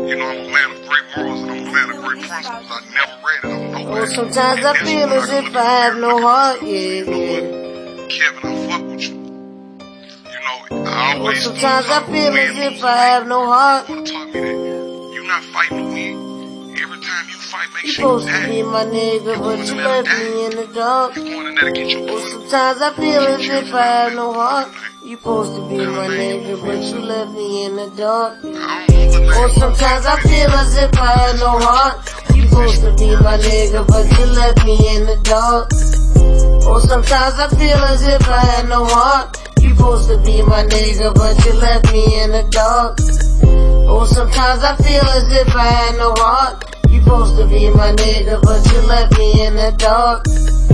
You know, I'm a man of great morals and I'm a man of great principles. I never read it on nowhere. Oh, sometimes I feel as if I have no heart, yeah. Kevin, I fuck with you. You know, I always sometimes I feel as if I have no heart. You taught me that you're not fighting to win. Every time you fight, make You sure you supposed to be my nigga, but you left me in the dark. You're going in there to get your Oh, sometimes I feel as if I have no heart. You supposed to be my nigga, but you left me in the dark. Oh, sometimes I feel as if I had no heart. You supposed to be my nigga, but you left me in the dark. Oh, sometimes I feel as if I had no heart. You supposed to be my nigga, but you left me in the dark. Oh, sometimes I feel as if I had no heart. You supposed to be my nigga, but you left me in the dark.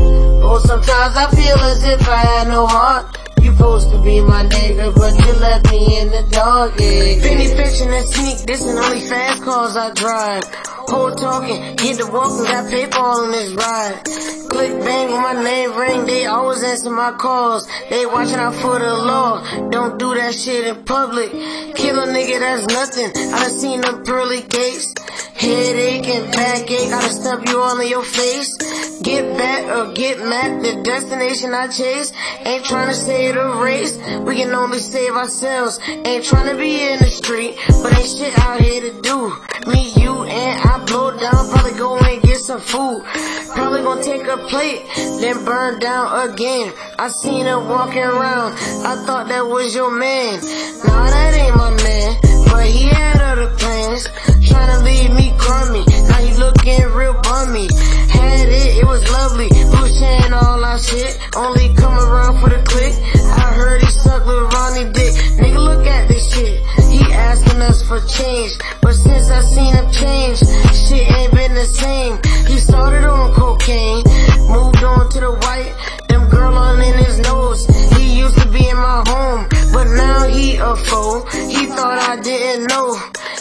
Oh, sometimes I feel as if I had no heart. You supposed to be my nigga, but you left me in the dark, yeah. Penny fetching and sneak, this and only fast cars I drive. Whole talking, get to walking, got paper all in this ride. Click bang when my name ring, they always answer my calls. They watching out for the law, don't do that shit in public. Kill a nigga, that's nothing, I done seen them pearly gates. Headache and backache, I done stump you all in your face. Get back or get mad, the destination I chase. Ain't tryna save the race, we can only save ourselves. Ain't tryna be in the street, but ain't shit out here to do. Me, you, and I blow down, probably go and get some food. Probably gonna take a plate, then burn down again. I seen her walking around, I thought that was your man. Nah, that ain't my man, but he had other plans. Tryna leave me crummy, now he looking real bummy. Had it was lovely, we was sharing all our shit. Only come around for the click, I heard he sucked with Ronnie dick. Nigga, look at this shit, he asking us for change. But since I seen him change, shit ain't been the same. He started on cocaine, moved on to the white, them girl on in his nose. He used to be in my home, but now he a foe. He thought I didn't know.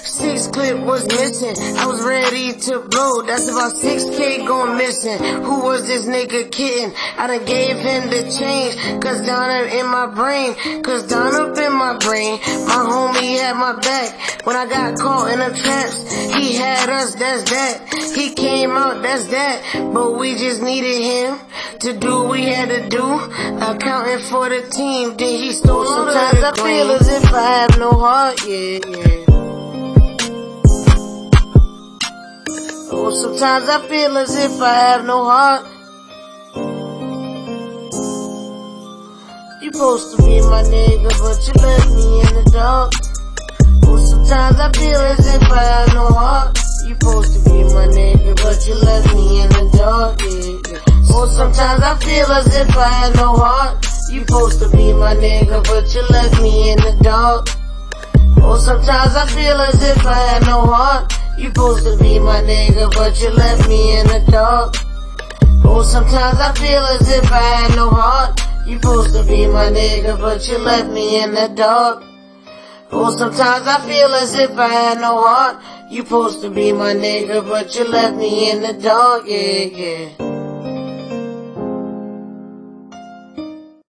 6 clip was missing, I was ready to blow. That's about 6K going missing. Who was this nigga kidding? I done gave him the change, cause down up in my brain, my homie had my back. When I got caught in the traps, he had us, that's that. He came out, that's that. But we just needed him to do what we had to do. Accounting for the team, then he stole all the green. Sometimes I feel as if I have no heart, yeah. Oh, sometimes I feel as if I have no heart. You supposed to be my nigga, but you left me in the dark. Oh, sometimes I feel as if I have no heart. You supposed to be my nigga, but you left me in the dark, yeah. Oh, sometimes I feel as if I had no heart. You supposed to be my nigga, but you left me in the dark. Oh, sometimes I feel as if I had no heart. You supposed to be my nigga, but you left me in the dark. Oh, sometimes I feel as if I had no heart. You supposed to be my nigga, but you left me in the dark. Oh, sometimes I feel as if I had no heart. You supposed to be my nigga, but you left me in the dark, yeah.